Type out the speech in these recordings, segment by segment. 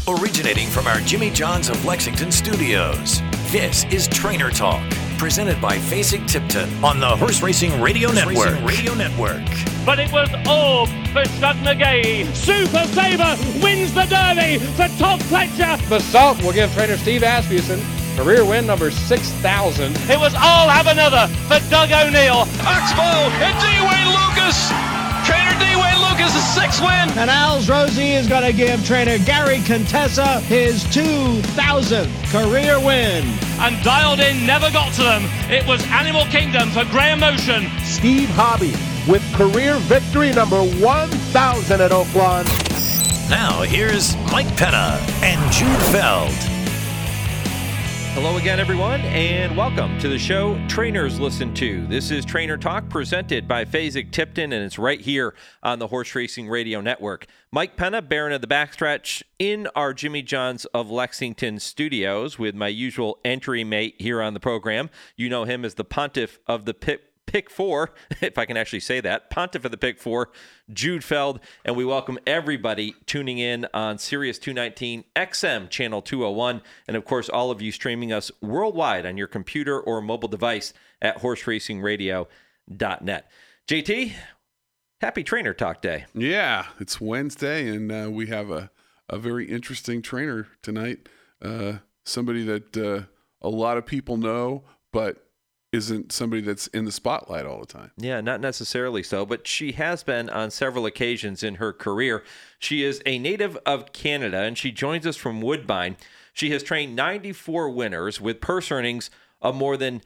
Originating from our Jimmy John's of Lexington studios, this is Trainer Talk, presented by Fasig-Tipton on the Horse Racing Radio Network. But it was all for Shug McGahee. Super Sabre wins the Derby for Todd Pletcher. The Salt will give trainer Steve Asmussen career win number 6,000. It was all have another for Doug O'Neill. Oxbow and D-Wayne Lucas. Trainer D-Wayne Lucas' 6th win. And Al's Rosie is going to give trainer Gary Contessa his 2,000th career win. And Dialed In never got to them. It was Animal Kingdom for Graham Motion. Steve Hobby with career victory number 1,000 at Oaklawn. Now here's Mike Penna and Jude Feld. Hello again, everyone, and welcome to the show Trainers Listen To. This is Trainer Talk presented by Fasig-Tipton, and it's right here on the Horse Racing Radio Network. Mike Penna, Baron of the Backstretch, in our Jimmy John's of Lexington studios with my usual entry mate here on the program. You know him as the Pontiff of the Pick 4, if I can actually say that, Pontiff of the Pick 4, Jude Feld, and we welcome everybody tuning in on Sirius 219 XM Channel 201, and of course all of you streaming us worldwide on your computer or mobile device at horseracingradio.net. JT, happy Trainer Talk Day. Yeah, it's Wednesday, and we have a very interesting trainer tonight, somebody that a lot of people know, but isn't somebody that's in the spotlight all the time. Yeah, not necessarily so, but she has been on several occasions in her career. She is a native of Canada, and she joins us from Woodbine. She has trained 94 winners with purse earnings of more than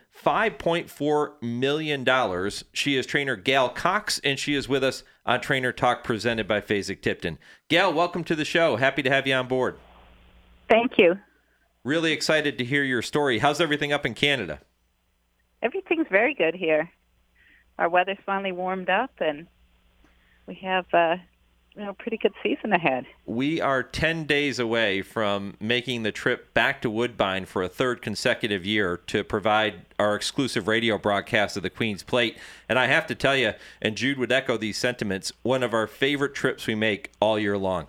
$5.4 million. She is trainer Gail Cox, and she is with us on Trainer Talk presented by Fasig-Tipton. Gail, welcome to the show. Happy to have you on board. Thank you. Really excited to hear your story. How's everything up in Canada? Everything's very good here. Our weather's finally warmed up, and we have a pretty good season ahead. We are 10 days away from making the trip back to Woodbine for a third consecutive year to provide our exclusive radio broadcast of the Queen's Plate. And I have to tell you, and Jude would echo these sentiments, one of our favorite trips we make all year long.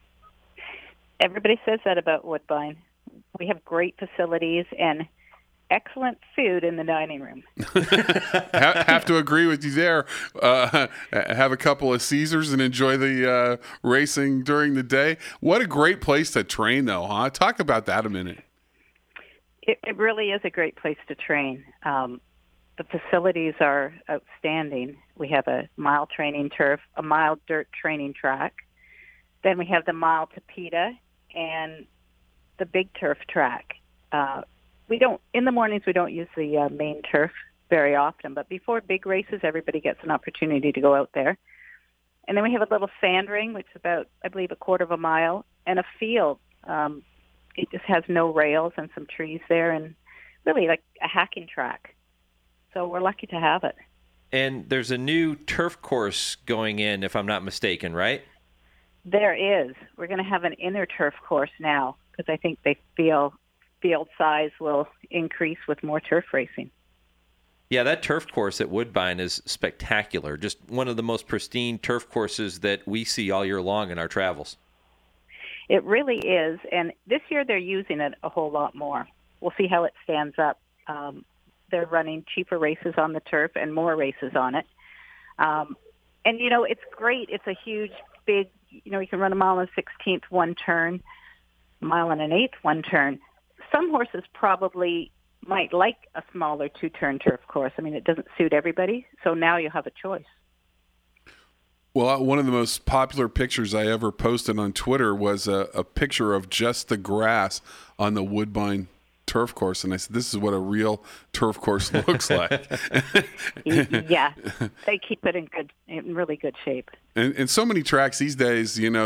Everybody says that about Woodbine. We have great facilities and excellent food in the dining room. Have to agree with you there. Have a couple of Caesars and enjoy the racing during the day. What a great place to train, though, huh? Talk about that a minute. It really is a great place to train. The facilities are outstanding. We have a mile training turf, a mile dirt training track. Then we have the mile Tapeta and the big turf track. In the mornings, we don't use the main turf very often, but before big races, everybody gets an opportunity to go out there. And then we have a little sand ring, which is about, I believe, a quarter of a mile, and a field. It just has no rails and some trees there, and really like a hacking track. So we're lucky to have it. And there's a new turf course going in, if I'm not mistaken, right? There is. We're going to have an inner turf course now, because I think they feel field size will increase with more turf racing. Yeah, that turf course at Woodbine is spectacular. Just one of the most pristine turf courses that we see all year long in our travels. It really is, and this year they're using it a whole lot more. We'll see how it stands up. They're running cheaper races on the turf and more races on it. And, it's great. It's a huge, big, you can run a mile and a 16th one turn, a mile and an eighth one turn. Some horses probably might like a smaller two-turn turf course. I mean, it doesn't suit everybody, so now you have a choice. Well, one of the most popular pictures I ever posted on Twitter was a picture of just the grass on the Woodbine turf course, and I said, this is what a real turf course looks like. Yeah, they keep it in really good shape. And so many tracks these days, they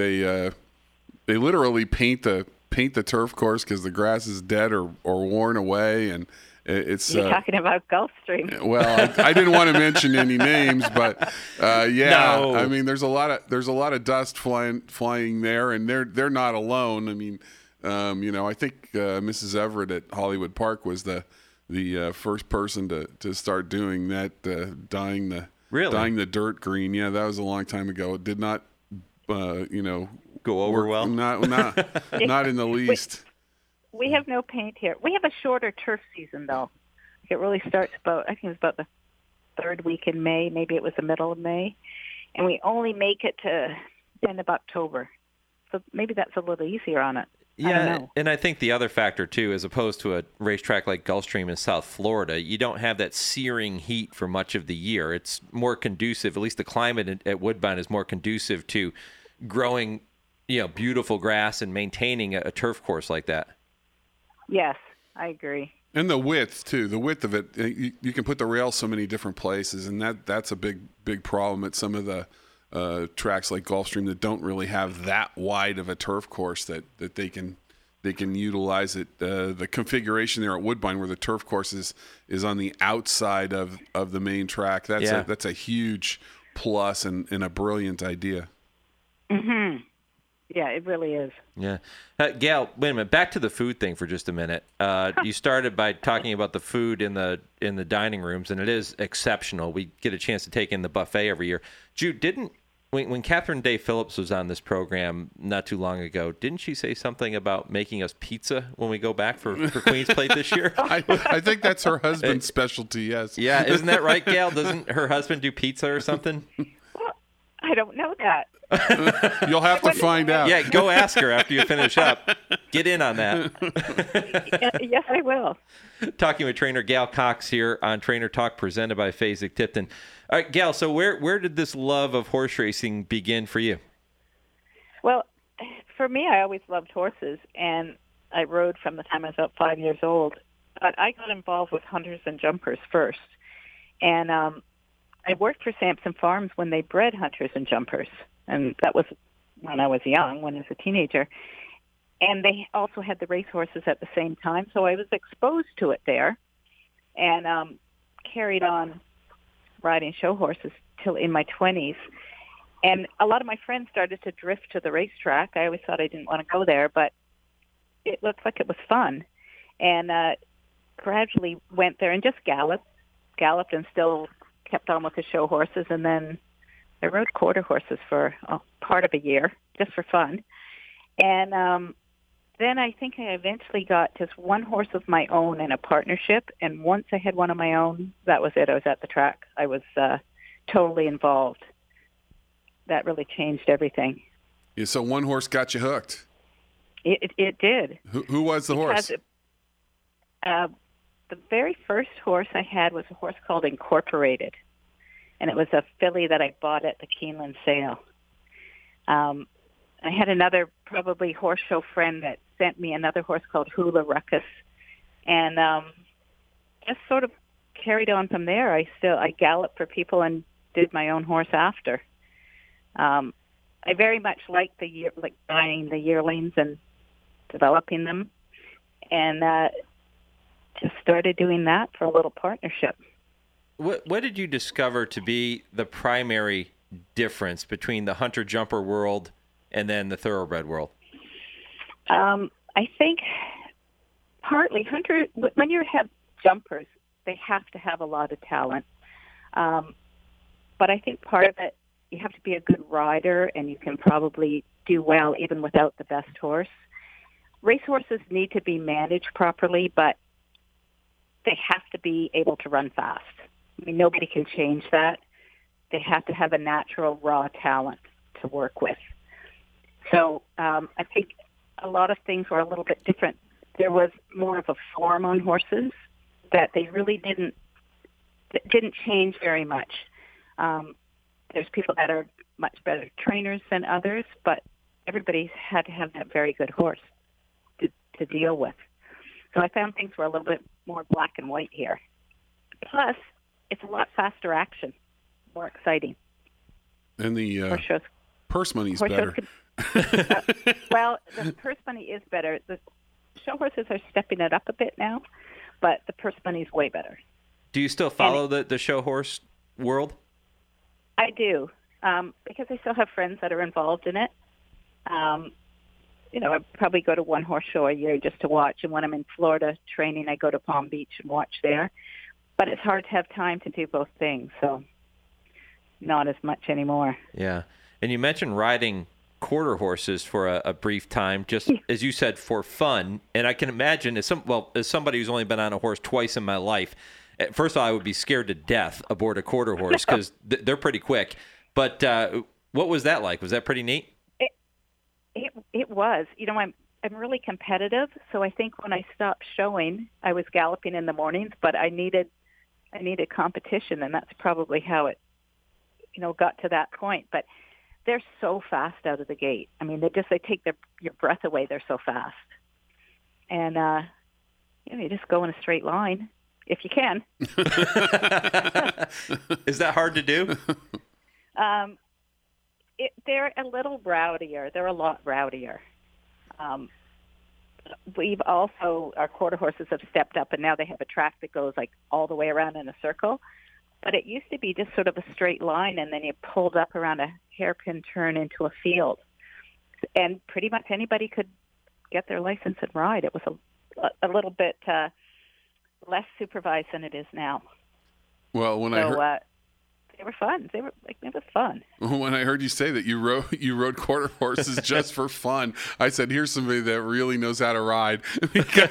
literally paint the turf course because the grass is dead or worn away, and it's. You're talking about Gulfstream. Well, I didn't want to mention any names, but yeah, no. I mean, there's a lot of dust flying there, and they're not alone. I mean, I think Mrs. Everett at Hollywood Park was the first person to start doing that, dyeing the dirt green. Yeah, that was a long time ago. It did not, go go over well? Not in the least. We have no paint here. We have a shorter turf season, though. It really starts I think it was about the third week in May. Maybe it was the middle of May. And we only make it to the end of October. So maybe that's a little easier on it. Yeah, I don't know. and I think the other factor, too, as opposed to a racetrack like Gulfstream in South Florida, you don't have that searing heat for much of the year. It's more conducive, at least the climate at Woodbine is more conducive to growing, beautiful grass and maintaining a turf course like that. Yes, I agree. And the width, too. The width of it, you can put the rails so many different places, and that's a big problem at some of the tracks like Gulfstream that don't really have that wide of a turf course that they can utilize it. The configuration there at Woodbine, where the turf course is on the outside of the main track, that's a huge plus and a brilliant idea. Mm-hmm. Yeah, it really is. Yeah. Gail, wait a minute. Back to the food thing for just a minute. You started by talking about the food in the dining rooms, and it is exceptional. We get a chance to take in the buffet every year. Jude, when Catherine Day Phillips was on this program not too long ago, didn't she say something about making us pizza when we go back for Queen's Plate this year? I think that's her husband's specialty, yes. Yeah, isn't that right, Gail? Doesn't her husband do pizza or something? Well, I don't know that. You'll have to find out. Yeah, go ask her after you finish up. Get in on that. Yes, I will. Talking with trainer Gail Cox here on Trainer Talk, presented by Fasig Tipton. All right, Gail, so where did this love of horse racing begin for you? Well, for me, I always loved horses, and I rode from the time I was about 5 years old. But I got involved with hunters and jumpers first. And I worked for Sampson Farms when they bred hunters and jumpers. And that was when I was young, when I was a teenager. And they also had the racehorses at the same time. So I was exposed to it there and carried on riding show horses till in my 20s. And a lot of my friends started to drift to the racetrack. I always thought I didn't want to go there, but it looked like it was fun. And gradually went there and just galloped and still kept on with the show horses. And then I rode quarter horses for part of a year, just for fun. And then I think I eventually got just one horse of my own in a partnership. And once I had one of my own, that was it. I was at the track. I was totally involved. That really changed everything. Yeah, so one horse got you hooked. It did. Who was the horse? The very first horse I had was a horse called Incorporated. And it was a filly that I bought at the Keeneland sale. I had another probably horse show friend that sent me another horse called Hula Ruckus. And just sort of carried on from there. I galloped for people and did my own horse after. I very much like buying the yearlings and developing them. And just started doing that for a little partnership. What did you discover to be the primary difference between the hunter-jumper world and then the thoroughbred world? I think partly when you have jumpers, they have to have a lot of talent. But I think part of it, you have to be a good rider, and you can probably do well even without the best horse. Racehorses need to be managed properly, but they have to be able to run fast. I mean, nobody can change that. They have to have a natural, raw talent to work with. So I think a lot of things were a little bit different. There was more of a form on horses that they really didn't change very much. There's people that are much better trainers than others, but everybody had to have that very good horse to deal with. So I found things were a little bit more black and white here. Plus, it's a lot faster action, more exciting. And the purse money's better. Well, the purse money is better. The show horses are stepping it up a bit now, but the purse money is way better. Do you still follow the show horse world? I do, because I still have friends that are involved in it. I probably go to one horse show a year just to watch, and when I'm in Florida training, I go to Palm Beach and watch there. But it's hard to have time to do both things, so not as much anymore. Yeah. And you mentioned riding quarter horses for a brief time, just as you said, for fun. And I can imagine as somebody who's only been on a horse twice in my life, first of all, I would be scared to death aboard a quarter horse because they're pretty quick. But what was that like? Was that pretty neat? It was. I'm really competitive, so I think when I stopped showing, I was galloping in the mornings, but I needed competition, and that's probably how it, got to that point. But they're so fast out of the gate. I mean, they take your breath away. They're so fast, and you just go in a straight line if you can. Is that hard to do? They're a little rowdier. They're a lot rowdier. We've also, our quarter horses have stepped up, and now they have a track that goes like all the way around in a circle. But it used to be just sort of a straight line, and then you pulled up around a hairpin turn into a field. And pretty much anybody could get their license and ride. It was a little bit less supervised than it is now. Well, when I heard... They were fun. It was fun. When I heard you say that you rode quarter horses just for fun, I said, "Here's somebody that really knows how to ride." Because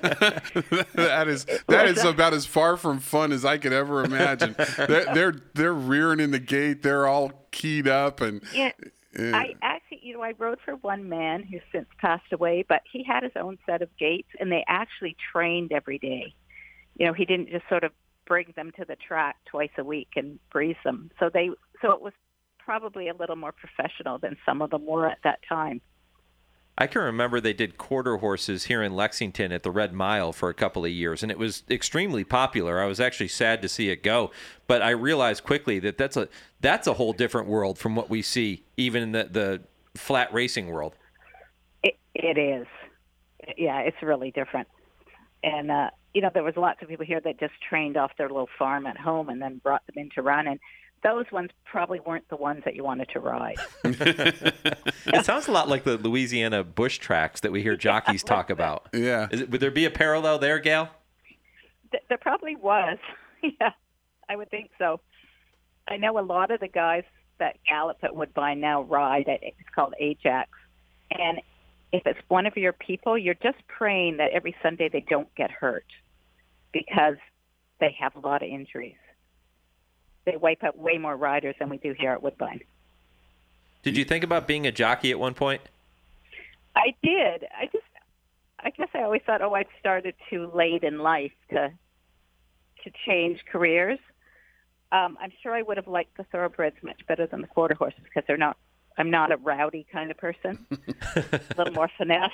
that is about as far from fun as I could ever imagine. They're rearing in the gate. They're all keyed up, and I actually, I rode for one man who's since passed away, but he had his own set of gates, and they actually trained every day. He didn't just sort of bring them to the track twice a week and breeze them. So it was probably a little more professional than some of them were at that time. I can remember they did quarter horses here in Lexington at the Red Mile for a couple of years, and it was extremely popular. I was actually sad to see it go, but I realized quickly that that's a whole different world from what we see even in the flat racing world. It is. Yeah, it's really different. And, there was lots of people here that just trained off their little farm at home and then brought them in to run. And those ones probably weren't the ones that you wanted to ride. It sounds a lot like the Louisiana bush tracks that we hear jockeys talk about. Yeah. Would there be a parallel there, Gail? There probably was. Yeah, I would think so. I know a lot of the guys that gallop at Woodbine now ride at, it's called Ajax. And if it's one of your people, you're just praying that every Sunday they don't get hurt because they have a lot of injuries. They wipe out way more riders than we do here at Woodbine. Did you think about being a jockey at one point? I did. I guess I always thought, I'd started too late in life to change careers. I'm sure I would have liked the thoroughbreds much better than the quarter horses because I'm not a rowdy kind of person. A little more finesse.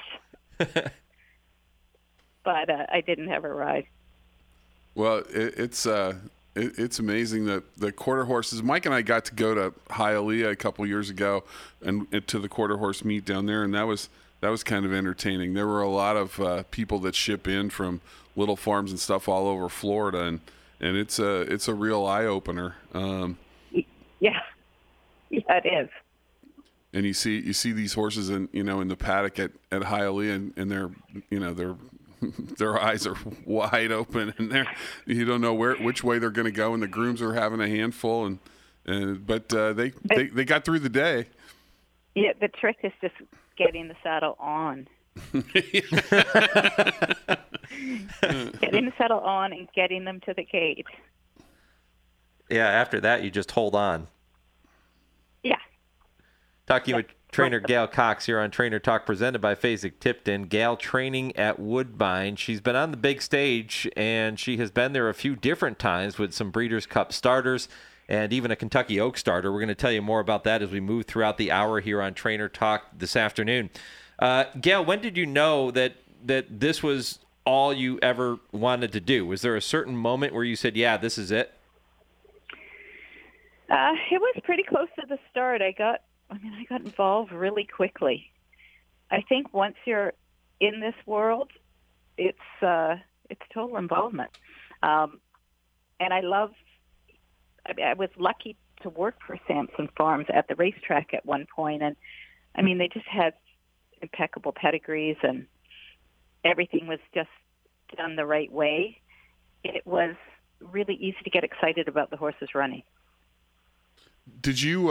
But I didn't ever ride. Well, it's amazing that the quarter horses. Mike and I got to go to Hialeah a couple years ago and to the quarter horse meet down there, and that was kind of entertaining. There were a lot of people that ship in from little farms and stuff all over Florida, and it's a real eye opener. Yeah, it is. And you see these horses in the paddock at Hialeah, and their eyes are wide open, and you don't know which way they're going to go, and the grooms are having a handful, but they got through the day. Yeah, the trick is just getting the saddle on. Getting the saddle on and getting them to the gate. Yeah, after that you just hold on. Yeah. Talking with trainer Gail Cox here on Trainer Talk, presented by Fasig-Tipton. Gail training at Woodbine. She's been on the big stage, and she has been there a few different times with some Breeders' Cup starters and even a Kentucky Oak starter. We're going to tell you more about that as we move throughout the hour here on Trainer Talk this afternoon. Gail, when did you know that this was all you ever wanted to do? Was there a certain moment where you said, yeah, this is it? It was pretty close to the start. I got involved really quickly. I think once you're in this world, it's total involvement. And I was lucky to work for Sampson Farms at the racetrack at one point, and they just had impeccable pedigrees, and everything was just done the right way. It was really easy to get excited about the horses running. Did you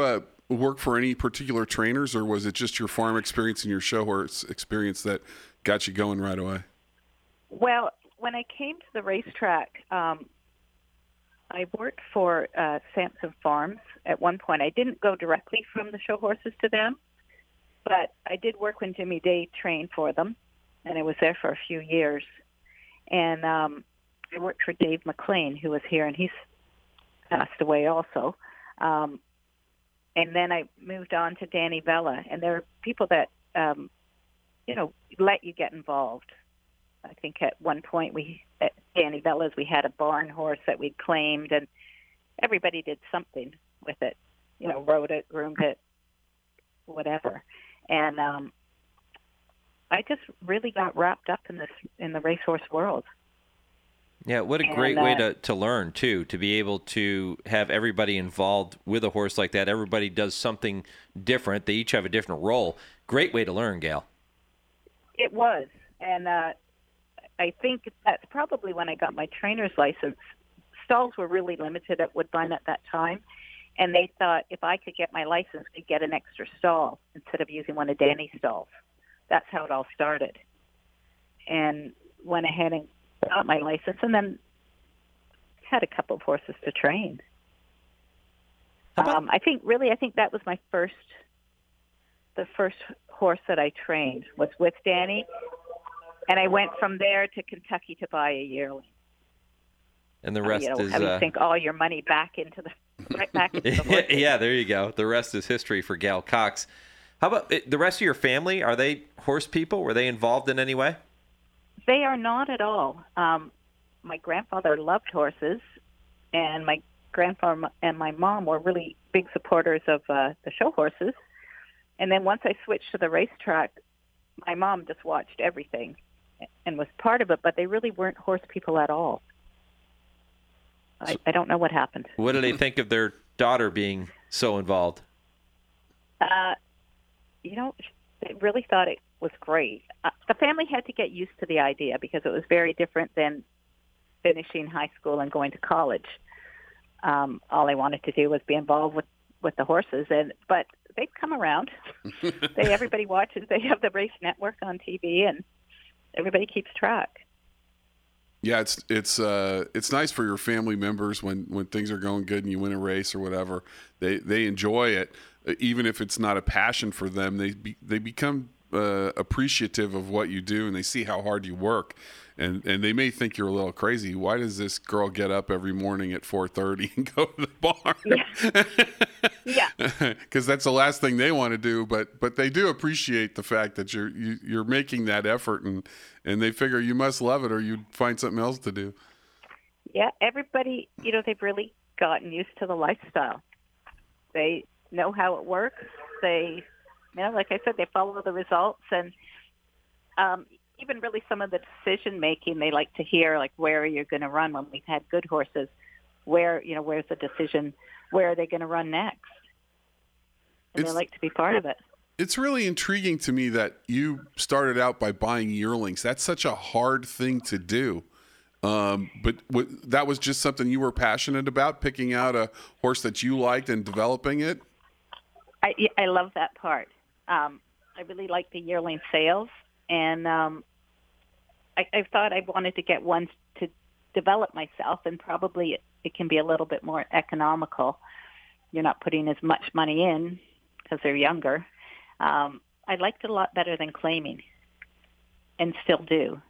work for any particular trainers, or was it just your farm experience and your show horse experience that got you going right away? Well, when I came to the racetrack, I worked for Sampson Farms at one point. I didn't go directly from the show horses to them, but I did work when Jimmy Day trained for them, and I was there for a few years. And I worked for Dave McLean, who was here, and he's passed away also. And then I moved on to Danny Vella, and there are people that, let you get involved. I think at one point at Danny Vella's, we had a barn horse that we'd claimed, and everybody did something with it, rode it, groomed it, whatever. And I just really got wrapped up in the racehorse world. Yeah, what a great way to learn, too, to be able to have everybody involved with a horse like that. Everybody does something different. They each have a different role. Great way to learn, Gail. It was. And I think that's probably when I got my trainer's license. Stalls were really limited at Woodbine at that time, and they thought if I could get my license, I could get an extra stall instead of using one of Danny's stalls. That's how it all started. And went ahead and got my license, and then had a couple of horses to train. I think that was the first horse that I trained was with Danny, and I went from there to Kentucky to buy a yearling. And the rest is having sink all your money back into the horse. Yeah, there you go. The rest is history for Gail Cox. How about the rest of your family? Are they horse people? Were they involved in any way? They are not at all. My grandfather loved horses, and my grandfather and my mom were really big supporters of the show horses. And then once I switched to the racetrack, my mom just watched everything and was part of it, but they really weren't horse people at all. I don't know what happened. What do they think of their daughter being so involved? They really thought it was great. The family had to get used to the idea because it was very different than finishing high school and going to college. All I wanted to do was be involved with the horses, but they've come around. Everybody watches. They have the race network on TV, and everybody keeps track. Yeah, it's nice for your family members when things are going good and you win a race or whatever. They enjoy it, even if it's not a passion for them. They become appreciative of what you do, and they see how hard you work, and they may think you're a little crazy. Why does this girl get up every morning at 4:30 and go to the barn? Yeah, because that's the last thing they want to do. But they do appreciate the fact that you're making that effort, and they figure you must love it or you'd find something else to do. Yeah, everybody, they've really gotten used to the lifestyle. They know how it works. They, like I said, they follow the results, and even really some of the decision making they like to hear, like where are you going to run when we've had good horses? Where's the decision? Where are they going to run next? And they like to be part of it. It's really intriguing to me that you started out by buying yearlings. That's such a hard thing to do. But that was just something you were passionate about, picking out a horse that you liked and developing it? I love that part. I really like the yearling sales, and I thought I wanted to get one to develop myself, and probably it can be a little bit more economical. You're not putting as much money in because they're younger. I liked it a lot better than claiming, and still do.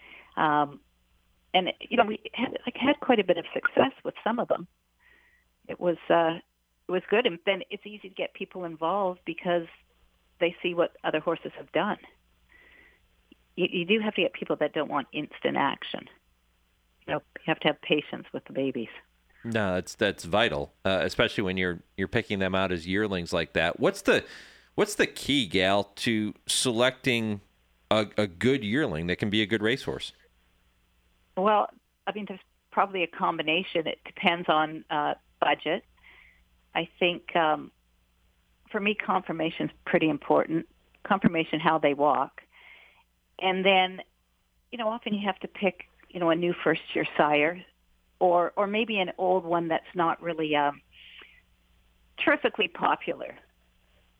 And we had quite a bit of success with some of them. It was good, and then it's easy to get people involved because they see what other horses have done. You do have to get people that don't want instant action. You have to have patience with the babies. No, that's vital, especially when you're picking them out as yearlings like that. What's the key, Gal, to selecting a good yearling that can be a good racehorse? Well, there's probably a combination. It depends on budget. I think for me, confirmation's pretty important. Confirmation how they walk, and then often you have to pick a new first-year sire, or maybe an old one that's not really terrifically popular.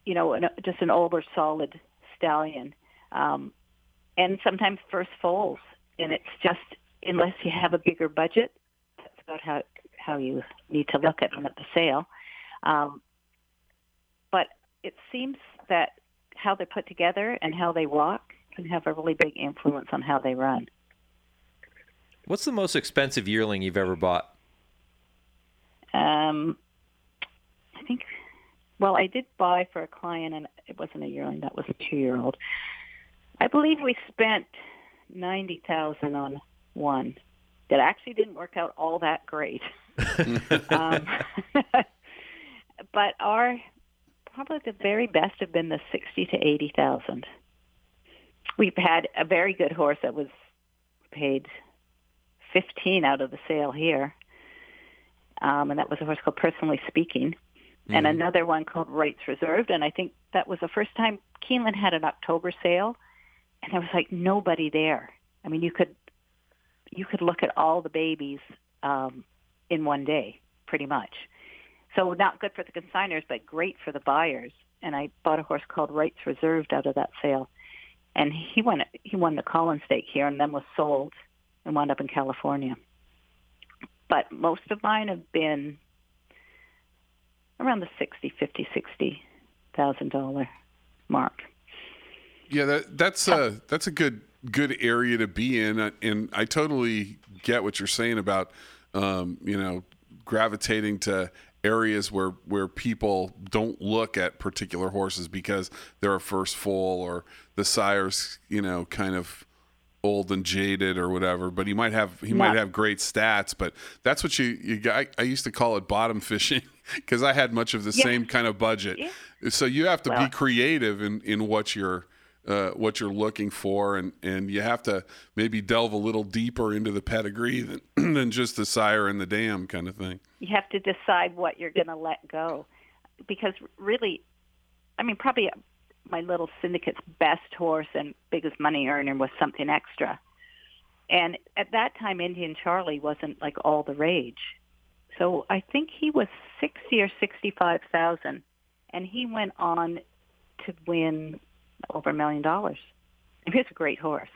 just an older, solid stallion. And sometimes first foals. And it's just, unless you have a bigger budget, that's about how you need to look at them at the sale. But it seems that how they're put together and how they walk can have a really big influence on how they run. What's the most expensive yearling you've ever bought? I think, I did buy for a client, and it wasn't a yearling. That was a 2-year-old. I believe we spent $90,000 on one that actually didn't work out all that great. But probably the very best have been the $60,000 to $80,000. We've had a very good horse that was paid $15,000 out of the sale here, and that was a horse called Personally Speaking, and another one called Rights Reserved. And I think that was the first time Keeneland had an October sale, and there was like nobody there. I mean, you could look at all the babies in one day, pretty much. So not good for the consigners, but great for the buyers. And I bought a horse called Rights Reserved out of that sale, and he won the Collins Stake here, and then was sold and wound up in California. But most of mine have been around the $60,000 mark. Yeah, that's a good area to be in, and I totally get what you're saying about gravitating to areas where people don't look at particular horses because they're a first foal or the sire's kind of old and jaded or whatever, but he might have great stats, but that's what you got. I used to call it bottom fishing because I had much of the same kind of budget. Yeah. So you have to be creative in what you're looking for, and you have to maybe delve a little deeper into the pedigree than just the sire and the dam kind of thing. You have to decide what you're going to let go, because really, I mean, probably my little syndicate's best horse and biggest money earner was Something Extra. And at that time, Indian Charlie wasn't like all the rage. So I think he was $60,000 or $65,000, and he went on to win over $1 million. And he was a great horse.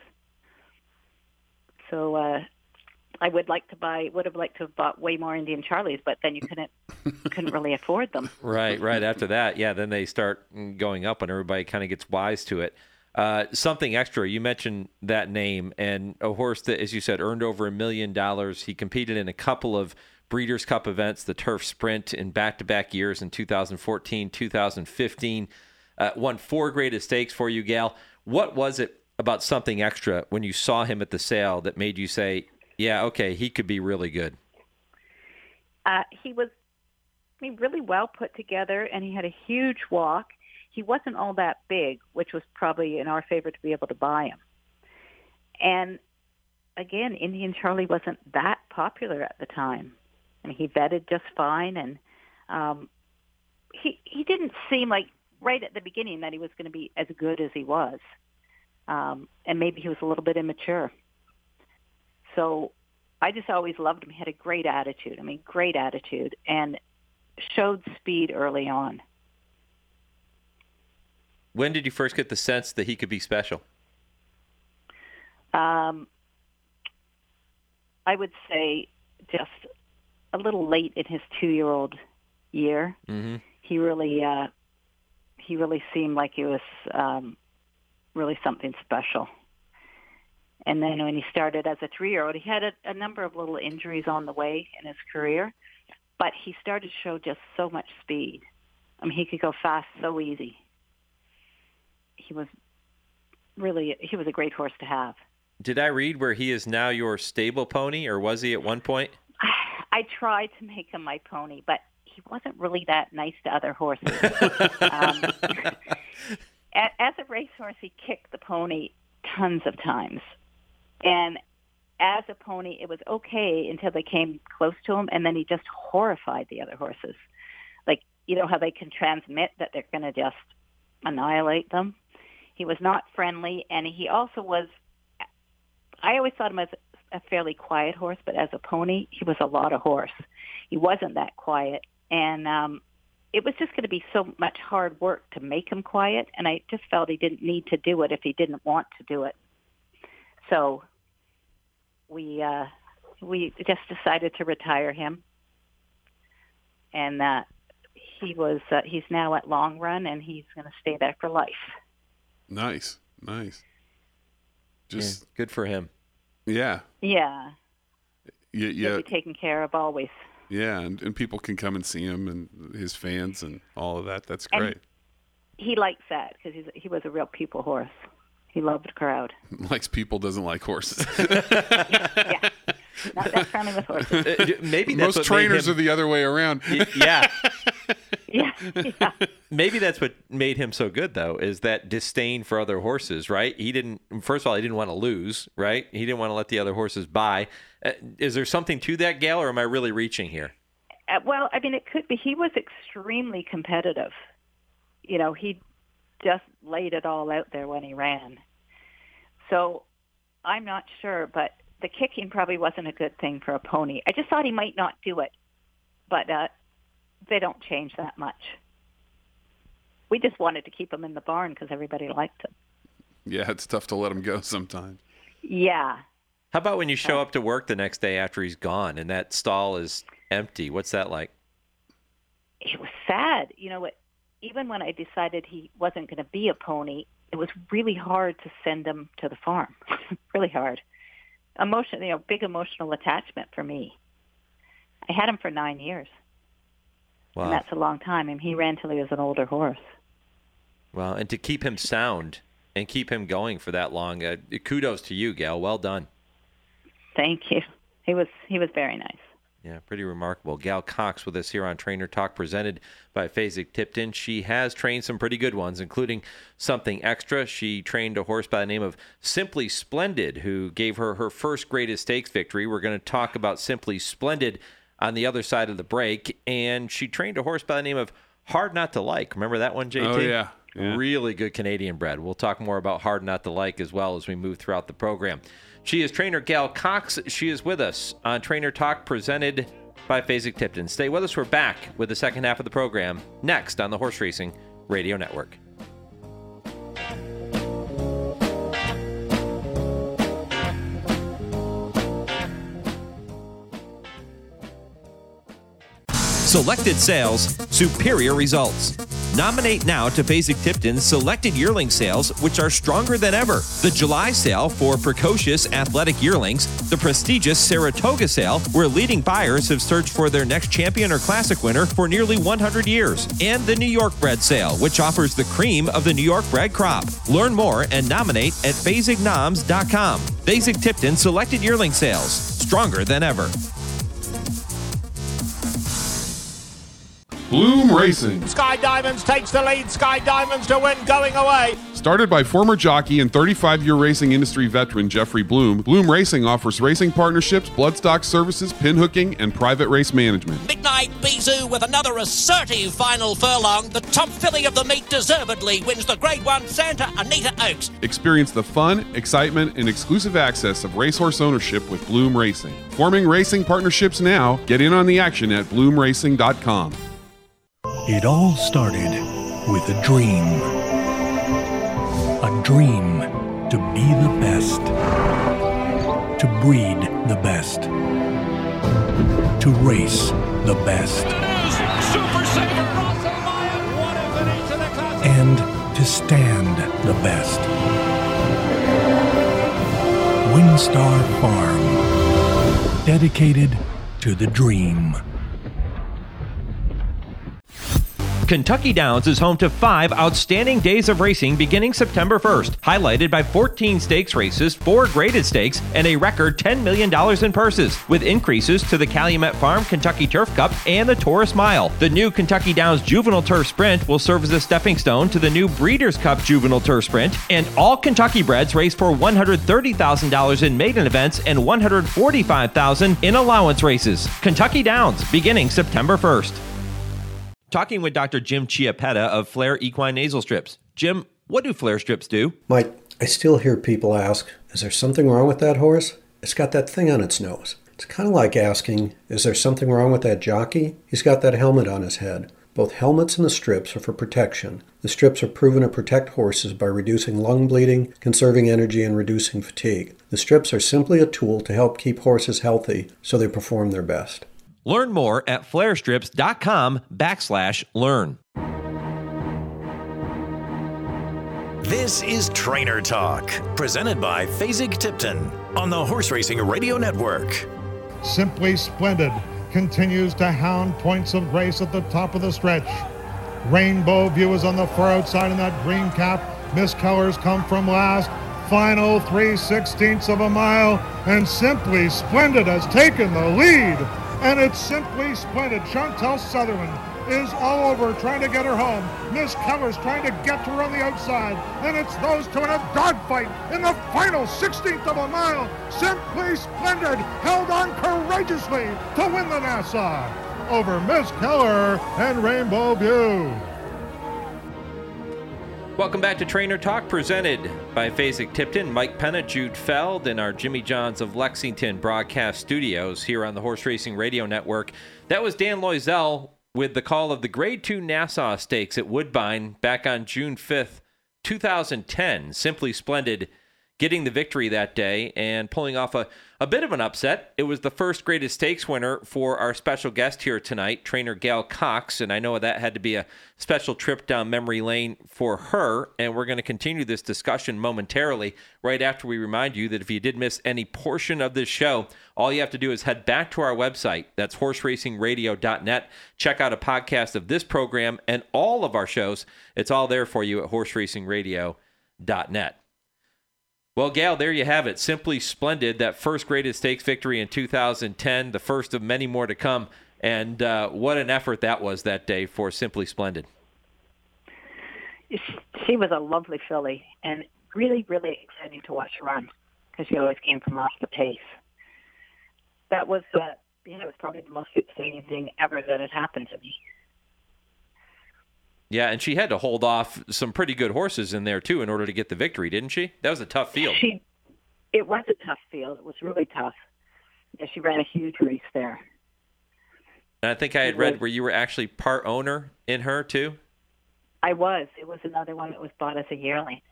So I would have liked to have bought way more Indian Charlies, but then you couldn't really afford them. Right. After that, then they start going up and everybody kind of gets wise to it. Something Extra, you mentioned that name, and a horse that, as you said, earned over $1 million. He competed in a couple of Breeders' Cup events, the Turf Sprint, in back-to-back years in 2014, 2015. Won 4 Greatest Stakes for you, Gail. What was it about Something Extra when you saw him at the sale that made you say, yeah, okay, he could be really good? He was really well put together, and he had a huge walk. He wasn't all that big, which was probably in our favor to be able to buy him. And again, Indian Charlie wasn't that popular at the time. I mean, he vetted just fine, and he didn't seem like right at the beginning that he was going to be as good as he was. And maybe he was a little bit immature. So I just always loved him. He had a great attitude. And showed speed early on. When did you first get the sense that he could be special? I would say just a little late in his 2-year-old year. Mm-hmm. He really seemed like he was really something special. And then when he started as a 3-year-old, he had a number of little injuries on the way in his career, but he started to show just so much speed. I mean, he could go fast so easy. He was a great horse to have. Did I read where he is now your stable pony, or was he at one point? I tried to make him my pony, but he wasn't really that nice to other horses. As a racehorse, he kicked the pony tons of times. And as a pony, it was okay until they came close to him, and then he just horrified the other horses. Like, you know how they can transmit that they're going to just annihilate them? He was not friendly, and he also was, I always thought him as a fairly quiet horse, but as a pony, he was a lot of horse. He wasn't that quiet, and it was just going to be so much hard work to make him quiet, and I just felt he didn't need to do it if he didn't want to do it. So we just decided to retire him, and he's now at Long Run, and he's going to stay there for life. Nice. Just good for him. Yeah. Yeah. Yeah. He'll be taken care of always. Yeah, and people can come and see him and his fans and all of that. That's great. And he likes that because he was a real people horse. He loved the crowd. Likes people, doesn't like horses. Yeah. Not that friendly with horses. Maybe that's most trainers are the other way around. Yeah. Yeah. Maybe that's what made him so good, though, is that disdain for other horses, right? First of all, he didn't want to lose, right? He didn't want to let the other horses by. Is there something to that, Gail, or am I really reaching here? Well, I mean, it could be. He was extremely competitive. He just laid it all out there when he ran. So I'm not sure, but the kicking probably wasn't a good thing for a pony. I just thought he might not do it, but they don't change that much. We just wanted to keep him in the barn because everybody liked him. Yeah, it's tough to let him go sometimes. Yeah. How about when you show up to work the next day after he's gone and that stall is empty? What's that like? It was sad. Even when I decided he wasn't going to be a pony, it was really hard to send him to the farm. Really hard. Big emotional attachment for me. I had him for 9 years. Wow. And that's a long time. I mean, he ran till he was an older horse. Well, and to keep him sound and keep him going for that long, kudos to you, Gail. Well done. Thank you. He was very nice. Yeah, pretty remarkable. Gal Cox with us here on Trainer Talk, presented by Fasig-Tipton. She has trained some pretty good ones, including something extra. She trained a horse by the name of Simply Splendid, who gave her her first Greatest Stakes victory. We're going to talk about Simply Splendid on the other side of the break. And she trained a horse by the name of Hard Not to Like. Remember that one, JT? Oh, yeah. Really good Canadian bred. We'll talk more about Hard Not to Like as well as we move throughout the program. She is trainer Gal Cox. She is with us on Trainer Talk, presented by Fasig-Tipton. Stay with us. We're back with the second half of the program next on the Horse Racing Radio Network. Selected sales, superior results. Nominate now to Fasig-Tipton's selected yearling sales, which are stronger than ever. The July sale for precocious athletic yearlings, the prestigious Saratoga sale, where leading buyers have searched for their next champion or classic winner for nearly 100 years, and the New York bred sale, which offers the cream of the New York bred crop. Learn more and nominate at FasigNoms.com. Fasig-Tipton selected yearling sales, stronger than ever. Bloom Racing. Sky Diamonds takes the lead. Sky Diamonds to win, going away. Started by former jockey and 35-year racing industry veteran Jeffrey Bloom, Bloom Racing offers racing partnerships, bloodstock services, pinhooking, and private race management. Midnight Bisou with another assertive final furlong. The top filly of the meet deservedly wins the Grade 1 Santa Anita Oaks. Experience the fun, excitement, and exclusive access of racehorse ownership with Bloom Racing. Forming racing partnerships now. Get in on the action at bloomracing.com. It all started with a dream. A dream to be the best. To breed the best. To race the best. Super Saver, what a finish to the class. And to stand the best. Windstar Farm. Dedicated to the dream. Kentucky Downs is home to 5 outstanding days of racing beginning September 1st, highlighted by 14 stakes races, 4 graded stakes, and a record $10 million in purses, with increases to the Calumet Farm Kentucky Turf Cup and the Taurus Mile. The new Kentucky Downs Juvenile Turf Sprint will serve as a stepping stone to the new Breeders' Cup Juvenile Turf Sprint, and all Kentucky breds race for $130,000 in maiden events and $145,000 in allowance races. Kentucky Downs, beginning September 1st. Talking with Dr. Jim Chiappetta of Flair Equine Nasal Strips. Jim, what do Flair strips do? Mike, I still hear people ask, is there something wrong with that horse? It's got that thing on its nose. It's kind of like asking, is there something wrong with that jockey? He's got that helmet on his head. Both helmets and the strips are for protection. The strips are proven to protect horses by reducing lung bleeding, conserving energy, and reducing fatigue. The strips are simply a tool to help keep horses healthy so they perform their best. Learn more at flarestrips.com/learn. This is Trainer Talk, presented by Fasig-Tipton on the Horse Racing Radio Network. Simply Splendid continues to hound points of grace at the top of the stretch. Rainbow View is on the far outside in that green cap. Miss Keller's come from last. Final 3/16 of a mile, and Simply Splendid has taken the lead. And it's Simply Splendid. Chantel Sutherland is all over trying to get her home. Miss Keller's trying to get to her on the outside. And it's those two in a dogfight in the final 16th of a mile. Simply Splendid held on courageously to win the Nassau over Miss Keller and Rainbow View. Welcome back to Trainer Talk, presented by Fasig-Tipton. Mike Penna, Jude Feld, and our Jimmy Johns of Lexington broadcast studios here on the Horse Racing Radio Network. That was Dan Loisel with the call of the Grade 2 Nassau Stakes at Woodbine back on June 5th, 2010. Simply Splendid getting the victory that day and pulling off a bit of an upset. It was the first Greatest Stakes winner for our special guest here tonight, trainer Gail Cox, and I know that had to be a special trip down memory lane for her, and we're going to continue this discussion momentarily right after we remind you that if you did miss any portion of this show, all you have to do is head back to our website. That's horseracingradio.net. Check out a podcast of this program and all of our shows. It's all there for you at horseracingradio.net. Well, Gail, there you have it. Simply Splendid, that first Greatest Stakes victory in 2010, the first of many more to come. And what an effort that was that day for Simply Splendid. She was a lovely filly and really, really exciting to watch her run because she always came from off the pace. That was, it was probably the most exciting thing ever that had happened to me. Yeah, and she had to hold off some pretty good horses in there, too, in order to get the victory, didn't she? That was a tough field. It was a tough field. It was really tough. Yeah, she ran a huge race there. And I think I had read where you were actually part owner in her, too? I was. It was another one that was bought as a yearling.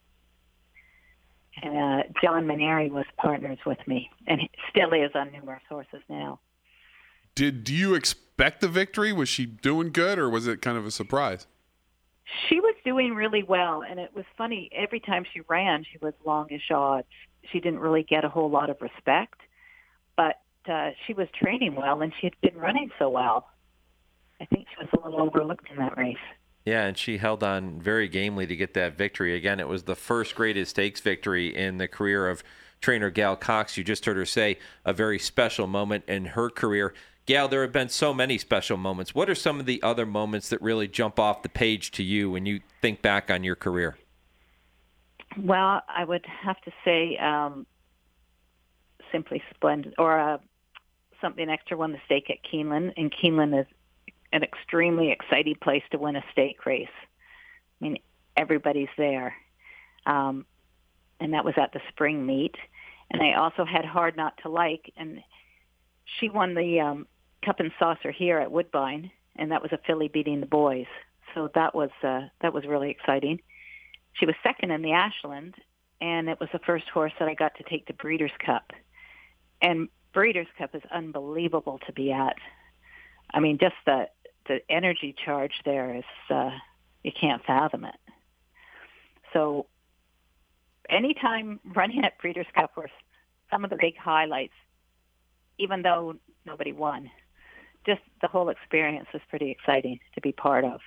And John Maneri was partners with me, and he still is on numerous horses now. Did you expect the victory? Was she doing good, or was it kind of a surprise? She was doing really well, and it was funny. Every time she ran, she was longish odds. She didn't really get a whole lot of respect, but she was training well, and she had been running so well. I think she was a little overlooked in that race. Yeah, and she held on very gamely to get that victory. Again, it was the first Greatest Stakes victory in the career of trainer Gail Cox. You just heard her say a very special moment in her career. Gail, there have been so many special moments. What are some of the other moments that really jump off the page to you when you think back on your career? Well, I would have to say Simply Splendid, or Something Extra won the stake at Keeneland, and Keeneland is an extremely exciting place to win a stake race. I mean, everybody's there. And that was at the spring meet. And I also had Hard Not to Like, and she won the Cup and Saucer here at Woodbine, and that was a filly beating the boys. So that was really exciting. She was second in the Ashland, and it was the first horse that I got to take to Breeders' Cup. And Breeders' Cup is unbelievable to be at. I mean, just the energy charge there is, you can't fathom it. So anytime running at Breeders' Cup were some of the big highlights, even though nobody won. Just the whole experience was pretty exciting to be part of.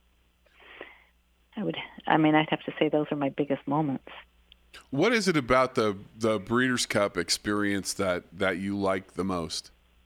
I'd have to say those are my biggest moments. What is it about the Breeders' Cup experience that you like the most?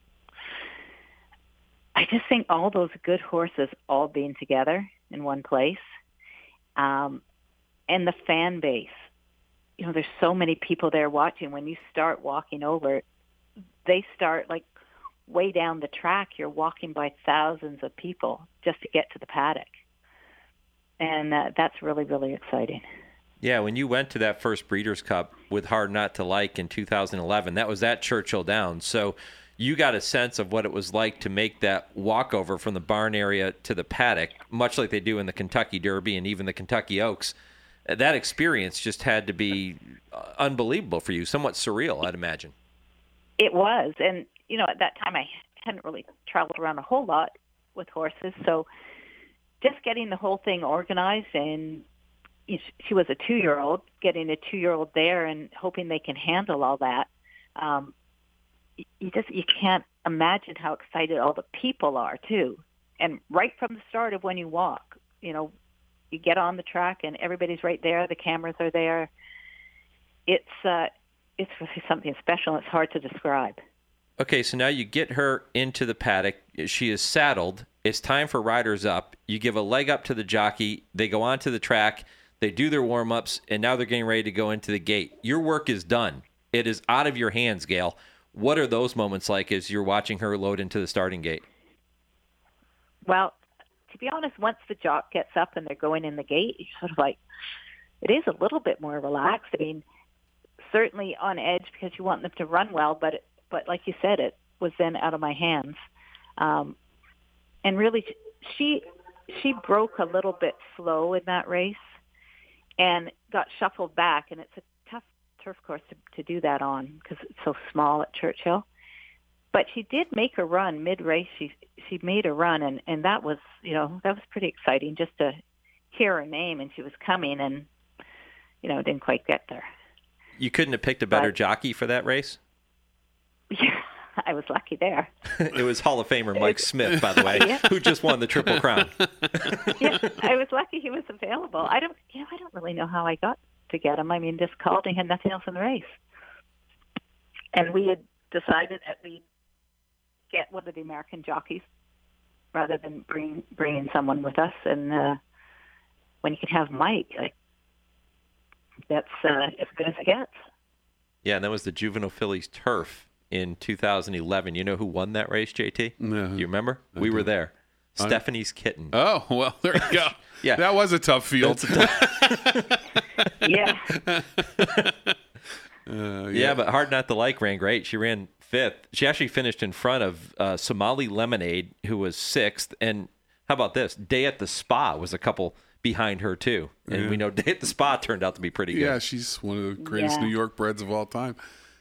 I just think all those good horses all being together in one place, and the fan base. You know, there's so many people there watching. When you start walking over, they start like way down the track. You're walking by thousands of people just to get to the paddock. And that's really, really exciting. Yeah, when you went to that first Breeders' Cup with Hard Not to Like in 2011, that was at Churchill Downs. So you got a sense of what it was like to make that walkover from the barn area to the paddock, much like they do in the Kentucky Derby and even the Kentucky Oaks. That experience just had to be unbelievable for you, somewhat surreal, I'd imagine. It was. And, at that time I hadn't really traveled around a whole lot with horses. So just getting the whole thing organized, and she was a 2-year-old, getting a 2-year-old there and hoping they can handle all that. You can't imagine how excited all the people are too. And right from the start of when you walk, you get on the track and everybody's right there. The cameras are there. It's really something special. It's hard to describe. Okay, so now you get her into the paddock. She is saddled. It's time for riders up. You give a leg up to the jockey. They go onto the track. They do their warm-ups, and now they're getting ready to go into the gate. Your work is done. It is out of your hands, Gail. What are those moments like as you're watching her load into the starting gate? Well, to be honest, once the jock gets up and they're going in the gate, you're sort of like, it is a little bit more relaxed. I mean, certainly on edge because you want them to run well, but like you said, it was then out of my hands. And really, she broke a little bit slow in that race and got shuffled back, and it's a tough turf course to do that on because it's so small at Churchill. But she did make a run mid-race. She made a run, and that was pretty exciting just to hear her name, and she was coming, and didn't quite get there. You couldn't have picked a better jockey for that race? Yeah, I was lucky there. It was Hall of Famer Mike Smith, by the way, who just won the Triple Crown. Yeah, I was lucky he was available. I don't really know how I got to get him. I mean, just called and had nothing else in the race. And we had decided that we'd get one of the American jockeys rather than bringing someone with us. And when you can have Mike, that's as good as it gets. Yeah, and that was the Juvenile Fillies Turf in 2011. You know who won that race, JT? No. You remember? We were there. Stephanie's Kitten. Oh, well, there you go. Yeah. That was a tough field. Yeah. Yeah, but Hard Not to Like ran great. She ran 5th. She actually finished in front of Somali Lemonade, who was 6th. And how about this? Day at the Spa was a couple behind her, too. And we know Day at the Spa turned out to be pretty good. Yeah, she's one of the greatest New York breds of all time.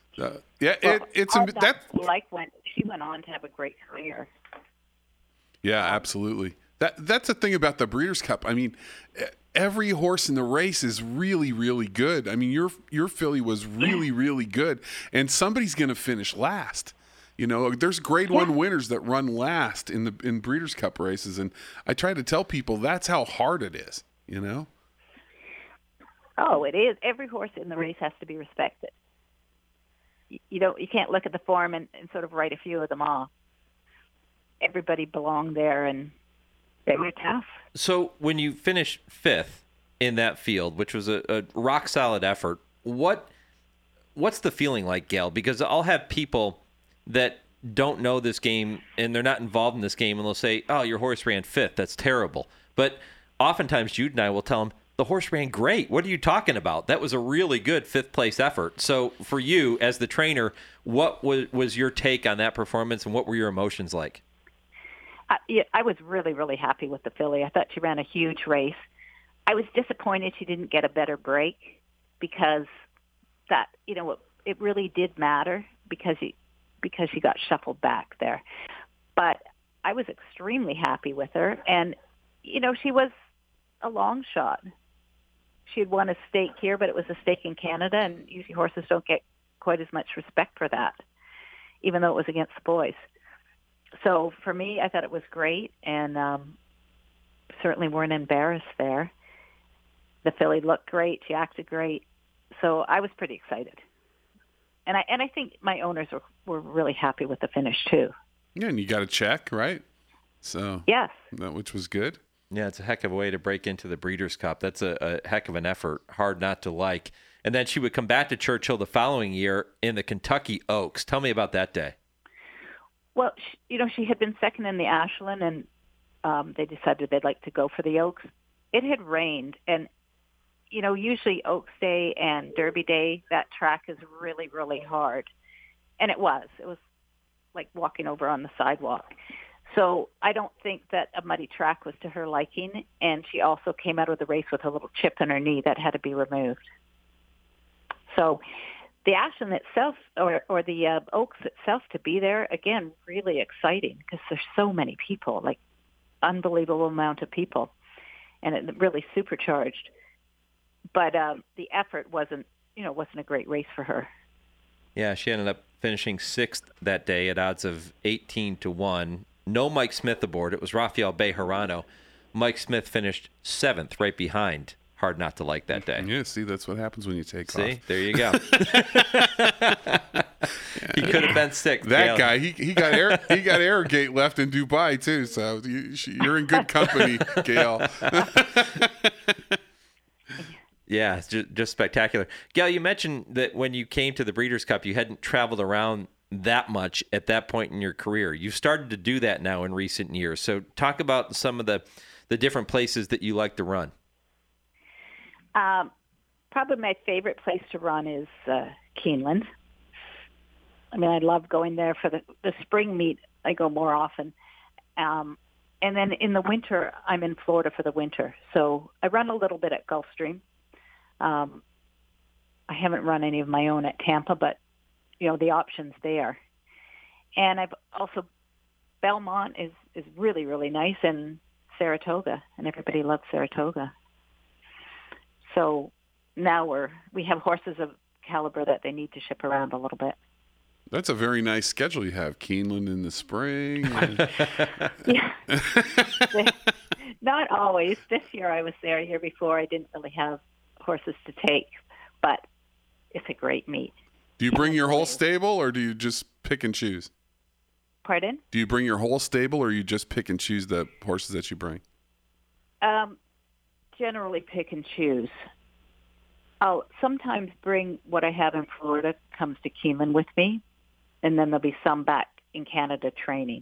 She went on to have a great career. Yeah, absolutely. That's the thing about the Breeders' Cup. I mean, every horse in the race is really, really good. I mean, your filly was really, really good, and somebody's going to finish last. There's Grade 1 winners that run last in Breeders' Cup races, and I try to tell people that's how hard it is. Oh, it is. Every horse in the race has to be respected. You can't look at the form and sort of write a few of them off. Everybody belonged there, and they were tough. So when you finished 5th in that field, which was a rock solid effort, what's the feeling like, Gail? Because I'll have people that don't know this game and they're not involved in this game, and they'll say, "Oh, your horse ran 5th. That's terrible." But oftentimes Jude and I will tell them, "The horse ran great. What are you talking about? That was a really good 5th place effort." So for you as the trainer, what was your take on that performance, and what were your emotions like? I was really, really happy with the filly. I thought she ran a huge race. I was disappointed she didn't get a better break because that, it really did matter because she got shuffled back there. But I was extremely happy with her. And, she was a long shot. She had won a stake here, but it was a stake in Canada, and usually horses don't get quite as much respect for that, even though it was against the boys. So for me, I thought it was great, and certainly weren't embarrassed there. The filly looked great. She acted great. So I was pretty excited. And I think my owners were really happy with the finish, too. Yeah, and you got a check, right? So yes, which was good. Yeah, it's a heck of a way to break into the Breeders' Cup. That's a heck of an effort. Hard not to like. And then she would come back to Churchill the following year in the Kentucky Oaks. Tell me about that day. Well, she had been second in the Ashland, and they decided they'd like to go for the Oaks. It had rained, and, usually Oaks Day and Derby Day, that track is really, really hard. And it was. It was like walking over on the sidewalk. So I don't think that a muddy track was to her liking, and she also came out of the race with a little chip in her knee that had to be removed. So the Ashland itself, or the Oaks itself, to be there, again, really exciting because there's so many people, like unbelievable amount of people, and it really supercharged. But the effort wasn't a great race for her. Yeah, she ended up finishing 6th that day at odds of 18-1. No Mike Smith aboard. It was Rafael Bejarano. Mike Smith finished 7th, right behind Hard Not to Like that day. Yeah, see, that's what happens when you take off. See, there you go. He could have been 6th. That guy, he got Airgate left in Dubai too. So you're in good company, Gail. Yeah, it's just spectacular. Gail, you mentioned that when you came to the Breeders' Cup, you hadn't traveled around that much at that point in your career. You've started to do that now in recent years. So talk about some of the different places that you like to run. Probably my favorite place to run is Keeneland. I mean, I love going there for the spring meet. I go more often. And then in the winter, I'm in Florida for the winter. So I run a little bit at Gulfstream. I haven't run any of my own at Tampa, but the options there. And I've also, Belmont is really, really nice, and Saratoga, and everybody loves Saratoga. So now we have horses of caliber that they need to ship around a little bit. That's a very nice schedule you have. Keeneland in the spring. Yeah. Not always. This year I was there. Year before I didn't really have horses to take, but it's a great meet. Do you bring your whole stable, or do you just pick and choose? Pardon? Do you bring your whole stable, or you just pick and choose the horses that you bring? Generally pick and choose. I'll sometimes bring what I have in Florida comes to Keeneland with me, and then there'll be some back in Canada training.